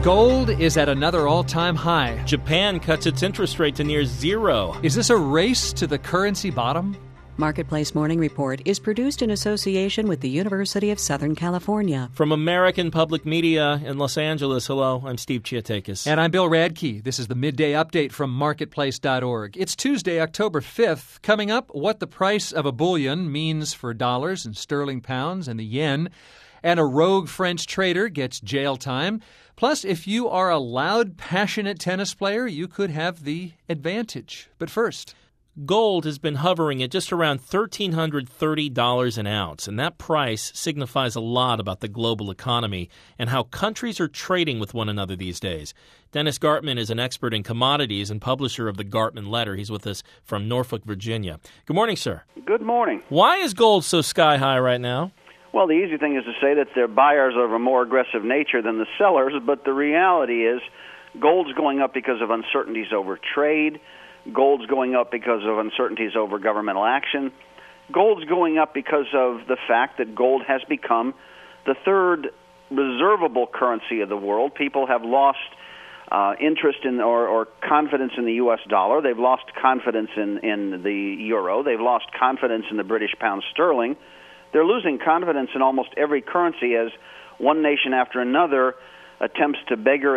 Gold is at another all-time high. Japan cuts its interest rate to near zero. Is this a race to the currency bottom? Marketplace Morning Report is produced in association with the University of Southern California. From American Public Media in Los Angeles, hello, I'm Steve Chiatakis. And I'm Bill Radke. This is the Midday Update from Marketplace.org. It's Tuesday, October 5th. Coming up, what the price of a bullion means for dollars and sterling pounds and the yen. And a rogue French trader gets jail time. Plus, if you are a loud, passionate tennis player, you could have the advantage. But first, gold has been hovering at just around $1,330 an ounce, and that price signifies a lot about the global economy and how countries are trading with one another these days. Dennis Gartman is an expert in commodities and publisher of the Gartman Letter. He's with us from Norfolk, Virginia. Good morning, sir. Good morning. Why is gold so sky high right now? Well, the easy thing is to say that they're buyers of a more aggressive nature than the sellers, but the reality is gold's going up because of uncertainties over trade. Gold's going up because of uncertainties over governmental action. Gold's going up because of the fact that gold has become the third reservable currency of the world. People have lost interest in or confidence in the U.S. dollar. They've lost confidence in the euro. They've lost confidence in the British pound sterling. They're losing confidence in almost every currency as one nation after another attempts to beggar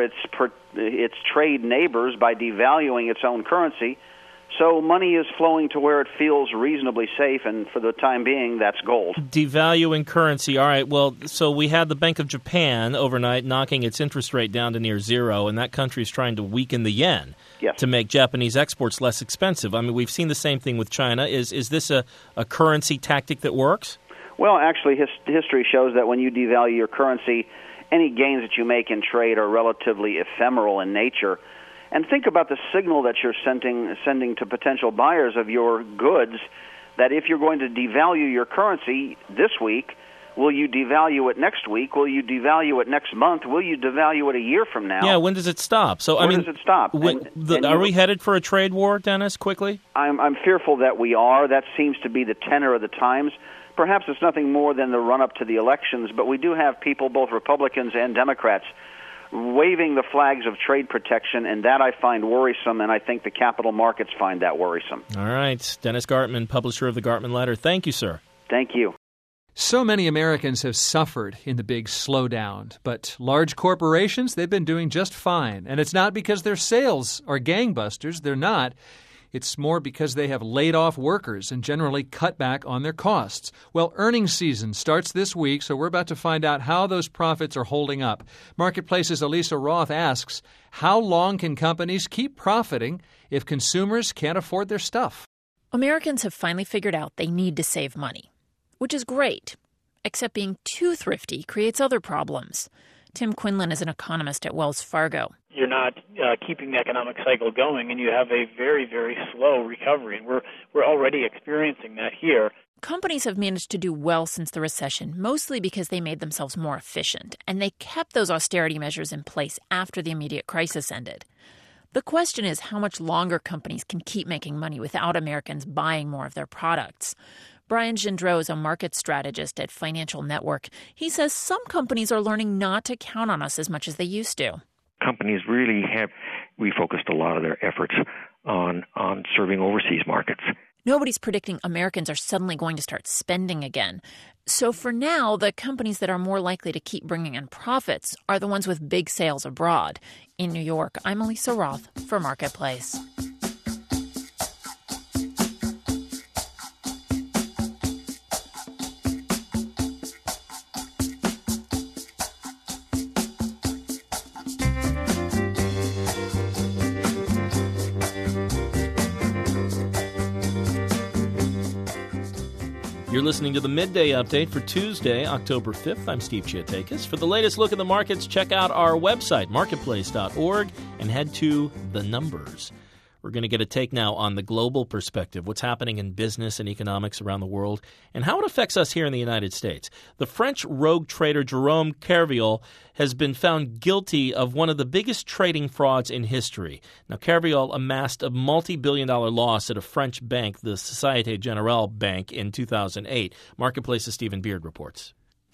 its trade neighbors by devaluing its own currency. So money is flowing to where it feels reasonably safe, and for the time being, that's gold. Devaluing currency. All right, well, so we had the Bank of Japan overnight knocking its interest rate down to near zero, and that country is trying to weaken the yen to make Japanese exports less expensive. I mean, we've seen the same thing with China. Is this a currency tactic that works? Well, actually, history shows that when you devalue your currency, any gains that you make in trade are relatively ephemeral in nature. And think about the signal that you're sending to potential buyers of your goods, that if you're going to devalue your currency this week, will you devalue it next week? Will you devalue it next month? Will you devalue it a year from now? Yeah, when does it stop? So when does it stop? Are we headed for a trade war, Dennis, quickly? I'm fearful that we are. That seems to be the tenor of the times. Perhaps it's nothing more than the run-up to the elections, but we do have people, both Republicans and Democrats, waving the flags of trade protection, and that I find worrisome, and I think the capital markets find that worrisome. All right. Dennis Gartman, publisher of the Gartman Letter. Thank you, sir. Thank you. So many Americans have suffered in the big slowdown, but large corporations, they've been doing just fine. And it's not because their sales are gangbusters. They're not. It's more because they have laid off workers and generally cut back on their costs. Well, earnings season starts this week, so we're about to find out how those profits are holding up. Marketplace's Elisa Roth asks, how long can companies keep profiting if consumers can't afford their stuff? Americans have finally figured out they need to save money, which is great, except being too thrifty creates other problems. Tim Quinlan is an economist at Wells Fargo. You're not keeping the economic cycle going, and you have a very, very slow recovery. And we're already experiencing that here. Companies have managed to do well since the recession, mostly because they made themselves more efficient, and they kept those austerity measures in place after the immediate crisis ended. The question is how much longer companies can keep making money without Americans buying more of their products. Brian Gendreau is a market strategist at Financial Network. He says some companies are learning not to count on us as much as they used to. Companies really have refocused a lot of their efforts on serving overseas markets. Nobody's predicting Americans are suddenly going to start spending again. So for now, the companies that are more likely to keep bringing in profits are the ones with big sales abroad. In New York, I'm Elisa Roth for Marketplace. You're listening to the Midday Update for Tuesday, October 5th. I'm Steve Chiatakis. For the latest look at the markets, check out our website, marketplace.org, and head to The Numbers. We're going to get a take now on the global perspective, what's happening in business and economics around the world, and how it affects us here in the United States. The French rogue trader Jerome Kerviel has been found guilty of one of the biggest trading frauds in history. Now, Kerviel amassed a multi-billion-dollar loss at a French bank, the Société Générale Bank, in 2008. Marketplace's Stephen Beard reports.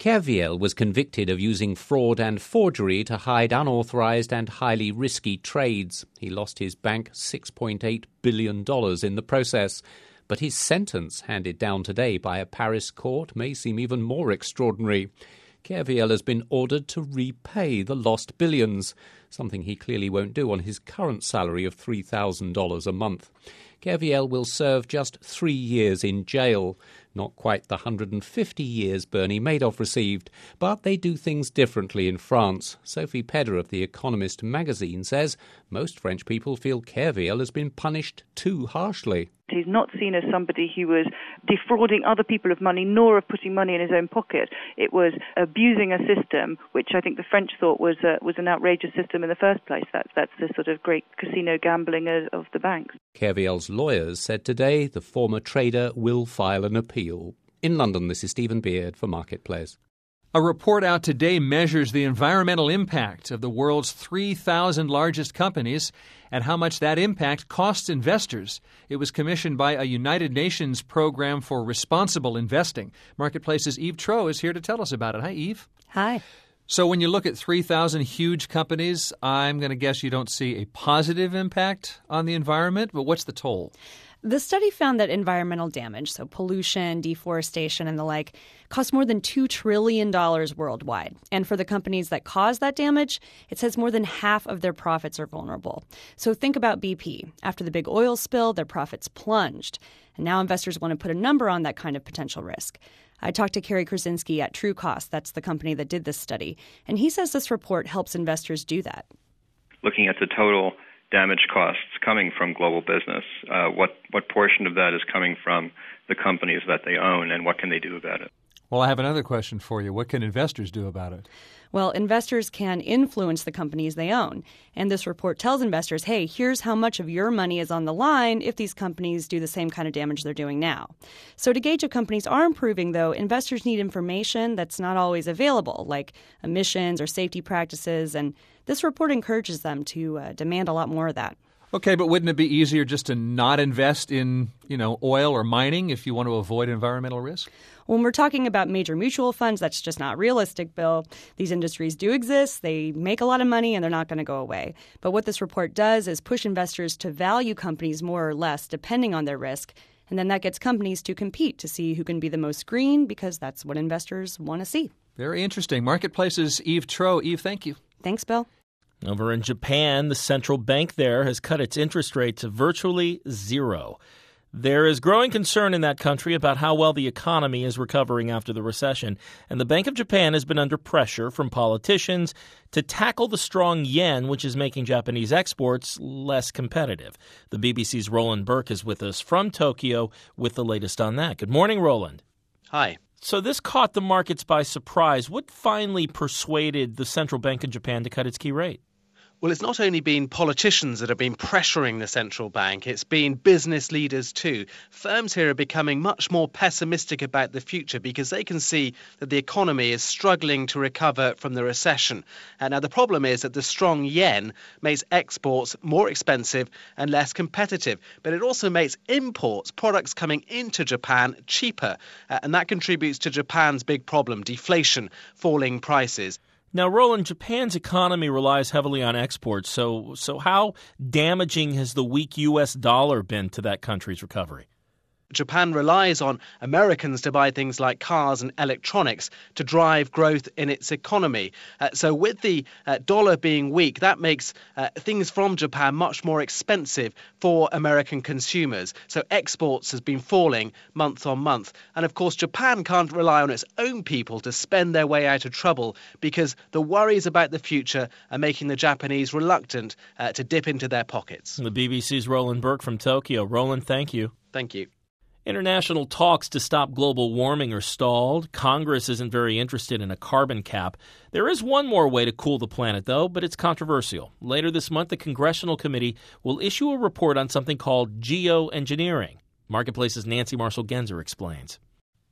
Kerviel was convicted of using fraud and forgery to hide unauthorized and highly risky trades. He lost his bank $6.8 billion in the process. But his sentence, handed down today by a Paris court, may seem even more extraordinary. Kerviel has been ordered to repay the lost billions, something he clearly won't do on his current salary of $3,000 a month. Kerviel will serve just 3 years in jail, not quite the 150 years Bernie Madoff received, but they do things differently in France. Sophie Pedder of The Economist magazine says most French people feel Kerviel has been punished too harshly. He's not seen as somebody who was defrauding other people of money, nor of putting money in his own pocket. It was abusing a system, which I think the French thought was an outrageous system in the first place. That's the sort of great casino gambling of the banks. Kerviel's lawyers said today the former trader will file an appeal. In London, this is Stephen Beard for Marketplace. A report out today measures the environmental impact of the world's 3,000 largest companies and how much that impact costs investors. It was commissioned by a United Nations program for responsible investing. Marketplace's Eve Troeh is here to tell us about it. Hi, Eve. Hi. So when you look at 3,000 huge companies, I'm going to guess you don't see a positive impact on the environment, but what's the toll? The study found that environmental damage, so pollution, deforestation, and the like, costs more than $2 trillion worldwide. And for the companies that cause that damage, it says more than half of their profits are vulnerable. So think about BP. After the big oil spill, their profits plunged. And now investors want to put a number on that kind of potential risk. I talked to Kerry Krasinski at TrueCost, that's the company that did this study, and he says this report helps investors do that. Looking at the total damage costs coming from global business, what portion of that is coming from the companies that they own, and what can they do about it? Well, I have another question for you. What can investors do about it? Well, investors can influence the companies they own. And this report tells investors, hey, here's how much of your money is on the line if these companies do the same kind of damage they're doing now. So to gauge if companies are improving, though, investors need information that's not always available, like emissions or safety practices. And this report encourages them to demand a lot more of that. Okay, but wouldn't it be easier just to not invest in, oil or mining if you want to avoid environmental risk? When we're talking about major mutual funds, that's just not realistic, Bill. These industries do exist. They make a lot of money, and they're not going to go away. But what this report does is push investors to value companies more or less, depending on their risk. And then that gets companies to compete to see who can be the most green, because that's what investors want to see. Very interesting. Marketplace's Eve Troeh. Eve, thank you. Thanks, Bill. Over in Japan, the central bank there has cut its interest rate to virtually zero. There is growing concern in that country about how well the economy is recovering after the recession, and the Bank of Japan has been under pressure from politicians to tackle the strong yen, which is making Japanese exports less competitive. The BBC's Roland Burke is with us from Tokyo with the latest on that. Good morning, Roland. Hi. So this caught the markets by surprise. What finally persuaded the central bank of Japan to cut its key rate? Well, it's not only been politicians that have been pressuring the central bank, it's been business leaders too. Firms here are becoming much more pessimistic about the future because they can see that the economy is struggling to recover from the recession. Now, the problem is that the strong yen makes exports more expensive and less competitive, but it also makes imports, products coming into Japan, cheaper. And that contributes to Japan's big problem, deflation, falling prices. Now, Roland, Japan's economy relies heavily on exports, so how damaging has the weak U.S. dollar been to that country's recovery? Japan relies on Americans to buy things like cars and electronics to drive growth in its economy. So with the dollar being weak, that makes things from Japan much more expensive for American consumers. So exports has been falling month on month. And of course, Japan can't rely on its own people to spend their way out of trouble because the worries about the future are making the Japanese reluctant to dip into their pockets. The BBC's Roland Burke from Tokyo. Roland, thank you. Thank you. International talks to stop global warming are stalled. Congress isn't very interested in a carbon cap. There is one more way to cool the planet, though, but it's controversial. Later this month, the Congressional Committee will issue a report on something called geoengineering. Marketplace's Nancy Marshall-Genzer explains.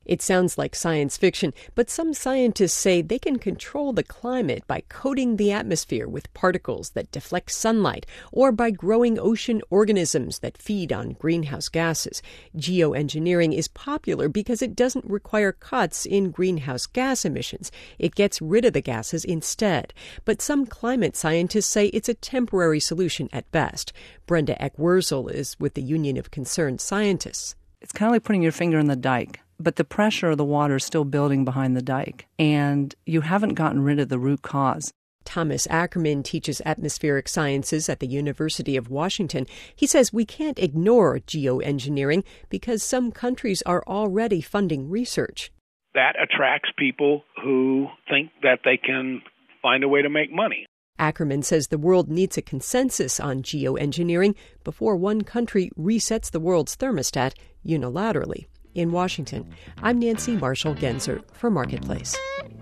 It sounds like science fiction, but some scientists say they can control the climate by coating the atmosphere with particles that deflect sunlight or by growing ocean organisms that feed on greenhouse gases. Geoengineering is popular because it doesn't require cuts in greenhouse gas emissions. It gets rid of the gases instead. But some climate scientists say it's a temporary solution at best. Brenda Eck-Wurzel is with the Union of Concerned Scientists. It's kind of like putting your finger in the dike, but the pressure of the water is still building behind the dike, and you haven't gotten rid of the root cause. Thomas Ackerman teaches atmospheric sciences at the University of Washington. He says we can't ignore geoengineering because some countries are already funding research. That attracts people who think that they can find a way to make money. Ackerman says the world needs a consensus on geoengineering before one country resets the world's thermostat unilaterally. In Washington, I'm Nancy Marshall-Genzer for Marketplace.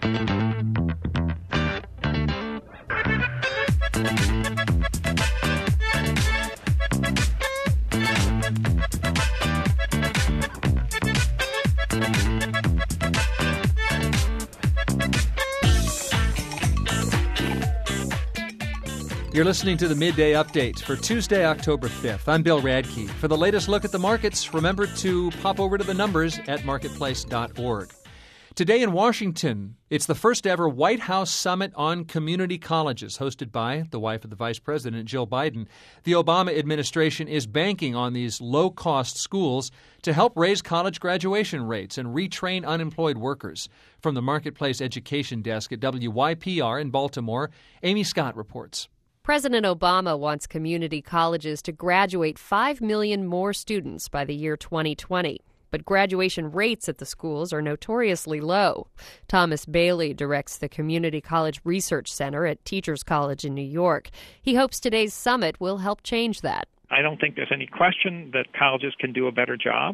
You're listening to the Midday Update for Tuesday, October 5th. I'm Bill Radke. For the latest look at the markets, remember to pop over to the numbers at marketplace.org. Today in Washington, it's the first ever White House Summit on Community Colleges, hosted by the wife of the Vice President, Jill Biden. The Obama administration is banking on these low-cost schools to help raise college graduation rates and retrain unemployed workers. From the Marketplace Education Desk at WYPR in Baltimore, Amy Scott reports. President Obama wants community colleges to graduate 5 million more students by the year 2020. But graduation rates at the schools are notoriously low. Thomas Bailey directs the Community College Research Center at Teachers College in New York. He hopes today's summit will help change that. I don't think there's any question that colleges can do a better job.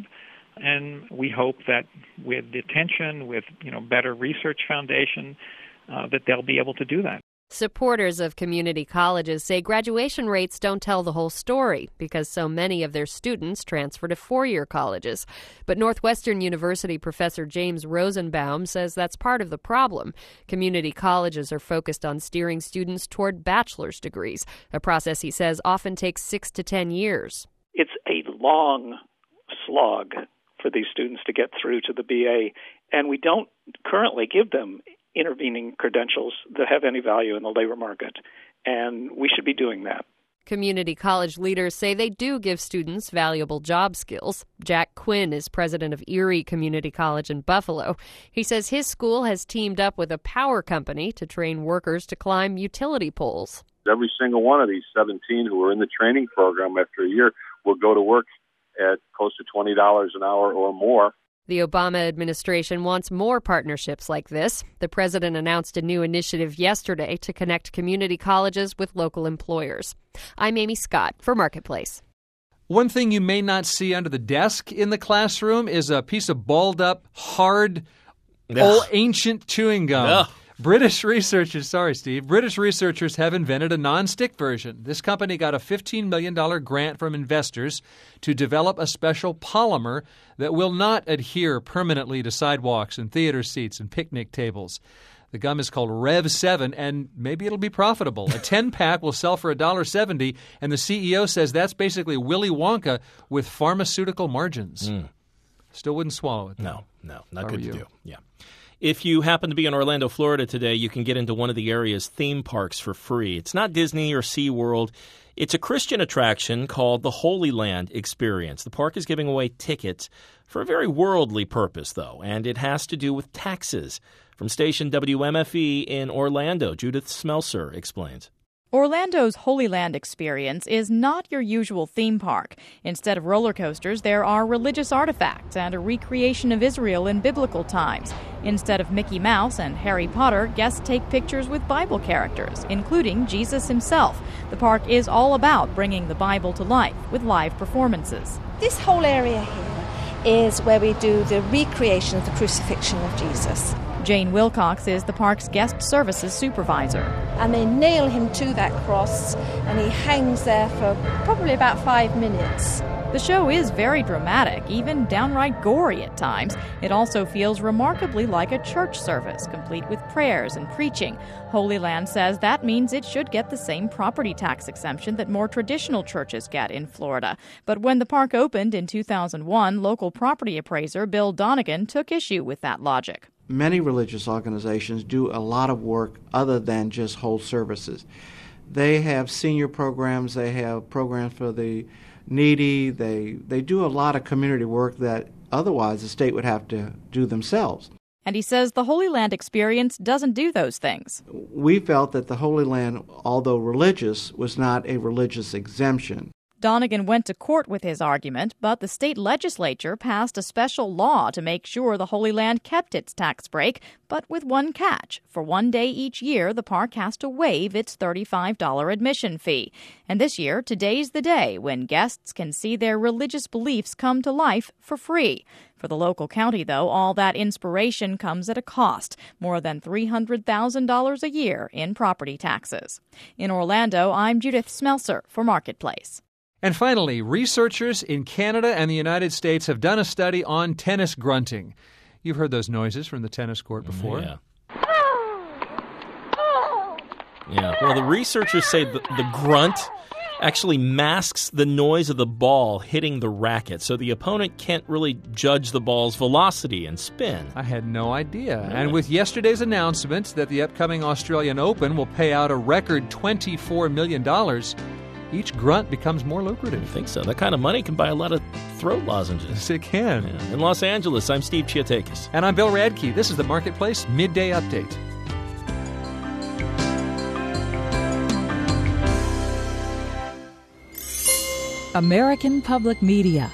And we hope that with the attention, with better research foundation, that they'll be able to do that. Supporters of community colleges say graduation rates don't tell the whole story because so many of their students transfer to four-year colleges. But Northwestern University professor James Rosenbaum says that's part of the problem. Community colleges are focused on steering students toward bachelor's degrees, a process he says often takes 6 to 10 years. It's a long slog for these students to get through to the BA, and we don't currently give them intervening credentials that have any value in the labor market, and we should be doing that. Community college leaders say they do give students valuable job skills. Jack Quinn is president of Erie Community College in Buffalo. He says his school has teamed up with a power company to train workers to climb utility poles. Every single one of these 17 who are in the training program after a year will go to work at close to $20 an hour or more. The Obama administration wants more partnerships like this. The president announced a new initiative yesterday to connect community colleges with local employers. I'm Amy Scott for Marketplace. One thing you may not see under the desk in the classroom is a piece of balled-up, hard, old ancient chewing gum. British researchers have invented a non-stick version. This company got a $15 million grant from investors to develop a special polymer that will not adhere permanently to sidewalks and theater seats and picnic tables. The gum is called Rev 7, and maybe it'll be profitable. A 10-pack will sell for $1.70, and the CEO says that's basically Willy Wonka with pharmaceutical margins. Still wouldn't swallow it, though. No, not good to do. Yeah. If you happen to be in Orlando, Florida today, you can get into one of the area's theme parks for free. It's not Disney or SeaWorld. It's a Christian attraction called the Holy Land Experience. The park is giving away tickets for a very worldly purpose, though, and it has to do with taxes. From station WMFE in Orlando, Judith Smelser explains. Orlando's Holy Land Experience is not your usual theme park. Instead of roller coasters, there are religious artifacts and a recreation of Israel in biblical times. Instead of Mickey Mouse and Harry Potter, guests take pictures with Bible characters, including Jesus himself. The park is all about bringing the Bible to life with live performances. This whole area here is where we do the recreation of the crucifixion of Jesus. Jane Wilcox is the park's guest services supervisor. And they nail him to that cross, and he hangs there for probably about 5 minutes. The show is very dramatic, even downright gory at times. It also feels remarkably like a church service, complete with prayers and preaching. Holy Land says that means it should get the same property tax exemption that more traditional churches get in Florida. But when the park opened in 2001, local property appraiser Bill Donegan took issue with that logic. Many religious organizations do a lot of work other than just hold services. They have senior programs, they have programs for the needy, they do a lot of community work that otherwise the state would have to do themselves. And he says the Holy Land experience doesn't do those things. We felt that the Holy Land, although religious, was not a religious exemption. Donegan went to court with his argument, but the state legislature passed a special law to make sure the Holy Land kept its tax break, but with one catch. For one day each year, the park has to waive its $35 admission fee. And this year, today's the day when guests can see their religious beliefs come to life for free. For the local county, though, all that inspiration comes at a cost, more than $300,000 a year in property taxes. In Orlando, I'm Judith Smelser for Marketplace. And finally, researchers in Canada and the United States have done a study on tennis grunting. You've heard those noises from the tennis court before. Yeah. Well, the researchers say the grunt actually masks the noise of the ball hitting the racket, so the opponent can't really judge the ball's velocity and spin. I had no idea. Yeah. And with yesterday's announcement that the upcoming Australian Open will pay out a record $24 million, each grunt becomes more lucrative. I think so. That kind of money can buy a lot of throat lozenges. Yes, it can. Yeah. In Los Angeles, I'm Steve Chiatakis. And I'm Bill Radke. This is the Marketplace Midday Update. American Public Media.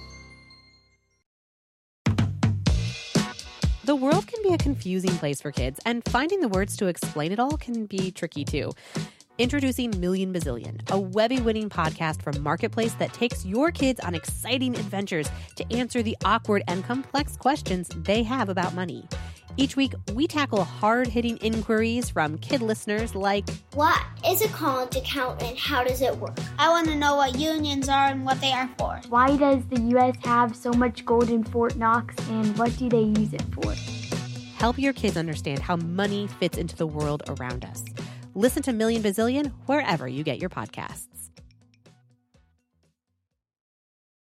The world can be a confusing place for kids, and finding the words to explain it all can be tricky too. Introducing Million Bazillion, a Webby-winning podcast from Marketplace that takes your kids on exciting adventures to answer the awkward and complex questions they have about money. Each week, we tackle hard-hitting inquiries from kid listeners like, what is a college account and how does it work? I want to know what unions are and what they are for. Why does the U.S. have so much gold in Fort Knox and what do they use it for? Help your kids understand how money fits into the world around us. Listen to Million Bazillion wherever you get your podcasts.